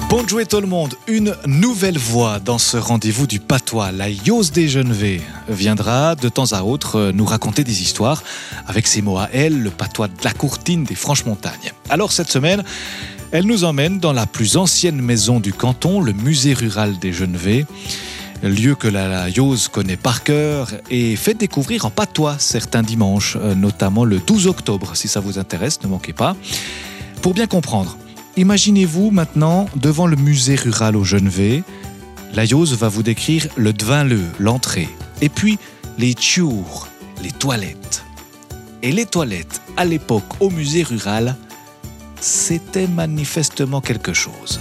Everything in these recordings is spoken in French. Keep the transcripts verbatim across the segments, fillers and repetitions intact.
Bonjour tout le monde, une nouvelle voix dans ce rendez-vous du patois. La Yose des Genevais viendra de temps à autre nous raconter des histoires avec ses mots à elle, le patois de la Courtine des Franches-Montagnes. Alors cette semaine, elle nous emmène dans la plus ancienne maison du canton, le musée rural des Genevais, lieu que la Yose connaît par cœur et fait découvrir en patois certains dimanches, notamment le douze octobre. Si ça vous intéresse, ne manquez pas. Pour bien comprendre, imaginez-vous maintenant devant le musée rural au Genevais. La Yose va vous décrire le dvinleux, l'entrée, et puis les tchours, les toilettes. Et les toilettes, à l'époque, au musée rural, c'était manifestement quelque chose.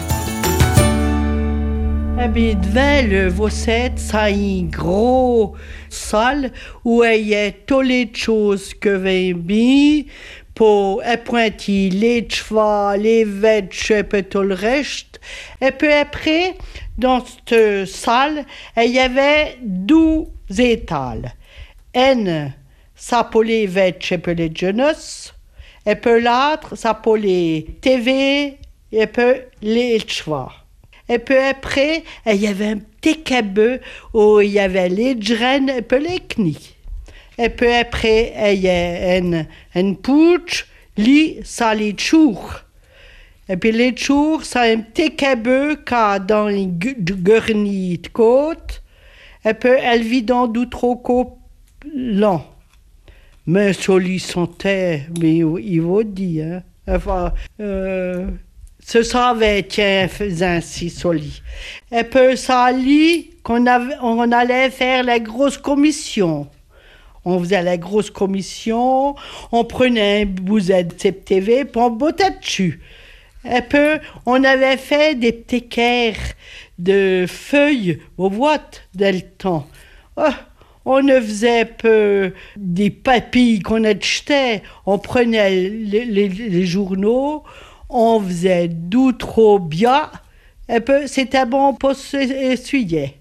Eh bien, devant le Vosset, ça a une grosse salle où il y a toutes les choses que j'ai mis pour apprenti les chevaux, les vêtements et puis tout le reste. Et puis après, dans cette salle, il y avait douze étals. Un, ça pour les vêtements et puis les jeunesse. Et puis l'autre, ça pour les T V et puis les chevaux. Et puis après, il y avait un petit cabot où il y avait les graines et puis les knies. Et puis après, il y a une, une pouche, lit, ça les tchours. Et puis les tchours, c'est un petit cabot qui a dans une gurnille de côte. Et puis elle vit dans d'autres côtes lents. Mais celui son terre, mais il va dire. Hein. Enfin, euh, ce savait, tiens, faisait ainsi, Soli. Et puis ça lit qu'on avait, on allait faire la grosse commission. On faisait la grosse commission, on prenait un bouset de C T V, puis on bottait dessus. Et puis, on avait fait des petits caires de feuilles aux boîtes dans le temps. Oh, on faisait peu des papilles qu'on achetait, on prenait les, les, les journaux, on faisait d'où trop bien, et puis c'était bon pour s'essuyer.